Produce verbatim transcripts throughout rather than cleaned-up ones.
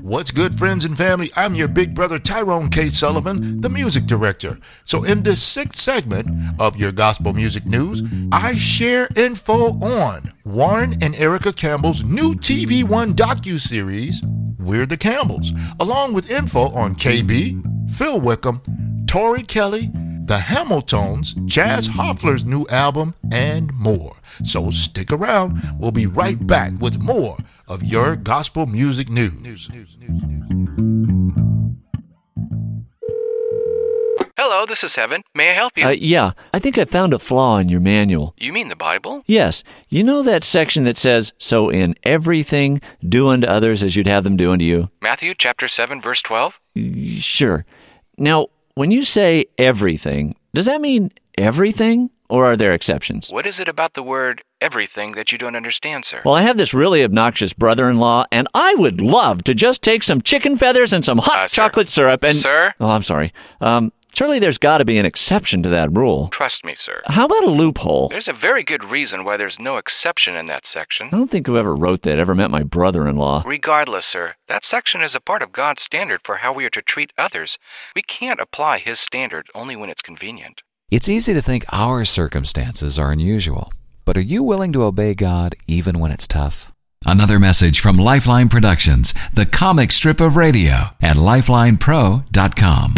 What's good, friends and family? I'm your big brother, Tyrone K. Sullivan, the music director. So in this sixth segment of your gospel music news, I share info on Warren and Erica Campbell's new T V One docuseries, We're the Campbells, along with info on K B, Phil Wickham, Tori Kelly, the Hamiltons, Chaz Hoffler's new album, and more. So stick around. We'll be right back with more of your gospel music news. news, news, news, news. Hello, this is Heaven. May I help you? Uh, yeah, I think I found a flaw in your manual. You mean the Bible? Yes. You know that section that says, so in everything, do unto others as you'd have them do unto you? Matthew chapter seven, verse twelve? Sure. Now, when you say everything, does that mean everything, or are there exceptions? What is it about the word everything that you don't understand, sir? Well, I have this really obnoxious brother-in-law, and I would love to just take some chicken feathers and some hot uh, chocolate syrup and... Sir? Oh, I'm sorry. Um, surely there's got to be an exception to that rule. Trust me, sir. How about a loophole? There's a very good reason why there's no exception in that section. I don't think whoever wrote that ever met my brother-in-law. Regardless, sir, that section is a part of God's standard for how we are to treat others. We can't apply His standard only when it's convenient. It's easy to think our circumstances are unusual, but are you willing to obey God even when it's tough? Another message from Lifeline Productions, the comic strip of radio, at lifeline pro dot com.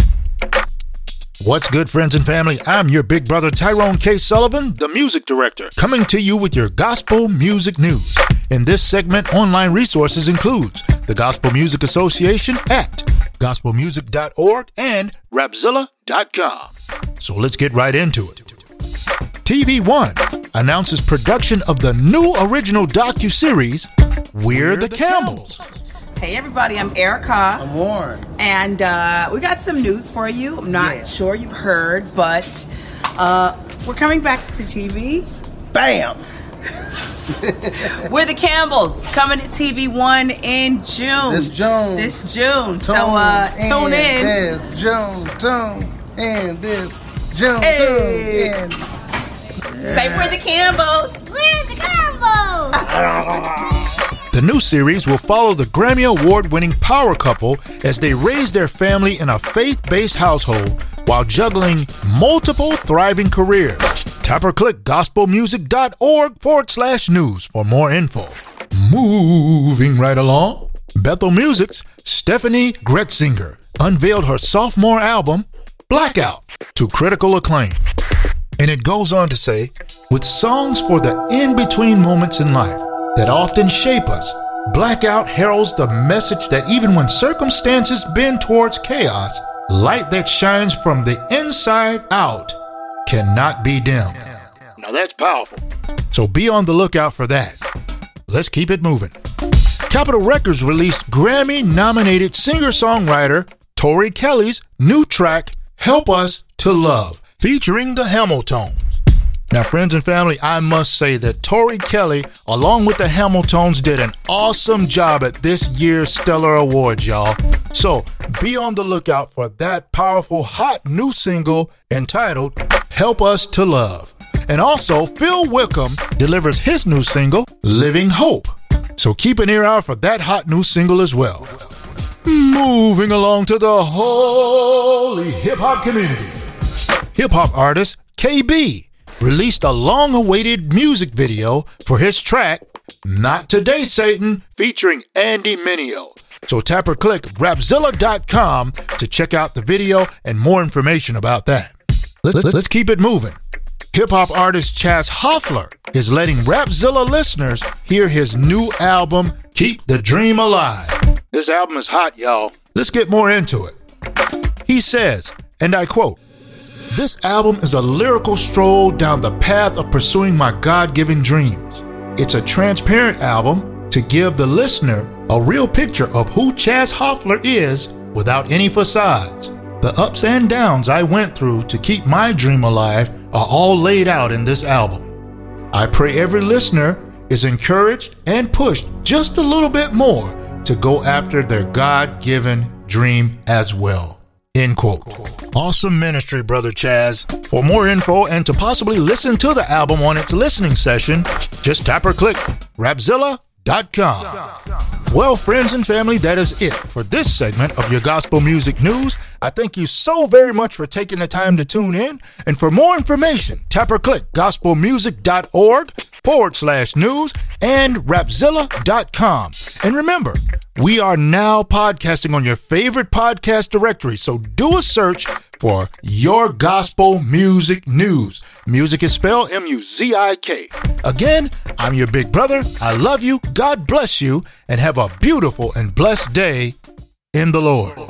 What's good, friends and family? I'm your big brother, Tyrone K. Sullivan, the music director, coming to you with your gospel music news. In this segment, online resources includes the Gospel Music Association at gospel music dot org and rapzilla dot com. So let's get right into it. T V One announces production of the new original docuseries, We're the Campbells. Hey everybody, I'm Erica. I'm Warren. And uh, we got some news for you. I'm not yeah. sure you've heard, but uh, we're coming back to T V. Bam! We're the Campbells, coming to T V One in June. This June. This June. Tune so uh, tune in. This June, tune in. This June, hey. tune in. Say we're the Campbells. We're the Campbells. The new series will follow the Grammy Award-winning power couple as they raise their family in a faith-based household while juggling multiple thriving careers. Tap or click gospel music dot org forward slash news for more info. Moving right along, Bethel Music's Stephanie Gretzinger unveiled her sophomore album, Blackout, to critical acclaim. And it goes on to say, with songs for the in-between moments in life that often shape us, Blackout heralds the message that even when circumstances bend towards chaos, light that shines from the inside out cannot be dimmed. Now that's powerful. So be on the lookout for that. Let's keep it moving. Capitol Records released Grammy-nominated singer-songwriter Tori Kelly's new track, Help Us to Love, featuring the Hamiltons. Now, friends and family, I must say that Tori Kelly, along with the Hamiltons, did an awesome job at this year's Stellar Awards, y'all. So be on the lookout for that powerful, hot new single entitled Help Us to Love. And also, Phil Wickham delivers his new single, Living Hope. So keep an ear out for that hot new single as well. Moving along to the holy hip-hop community. Hip-hop artist K B released a long-awaited music video for his track, Not Today, Satan, featuring Andy Mineo. So tap or click rapzilla dot com to check out the video and more information about that. Let's, let's keep it moving. Hip-hop artist Chaz Hoffler is letting Rapzilla listeners hear his new album, Keep the Dream Alive. This album is hot, y'all. Let's get more into it. He says, and I quote, "This album is a lyrical stroll down the path of pursuing my God-given dreams. It's a transparent album to give the listener a real picture of who Chaz Hoffler is without any facades. The ups and downs I went through to keep my dream alive are all laid out in this album. I pray every listener is encouraged and pushed just a little bit more to go after their God-given dream as well." End quote. Awesome ministry, Brother Chaz. For more info and to possibly listen to the album on its listening session, just tap or click rapzilla dot com. Well, friends and family, that is it for this segment of your gospel music news. I thank you so very much for taking the time to tune in. And for more information, tap or click gospelmusic.org forward slash news and rapzilla dot com. And remember, we are now podcasting on your favorite podcast directory, so do a search for Your Gospel Music News. Music is spelled M U Z I K. Again, I'm your big brother. I love you. God bless you, and have a beautiful and blessed day in the Lord.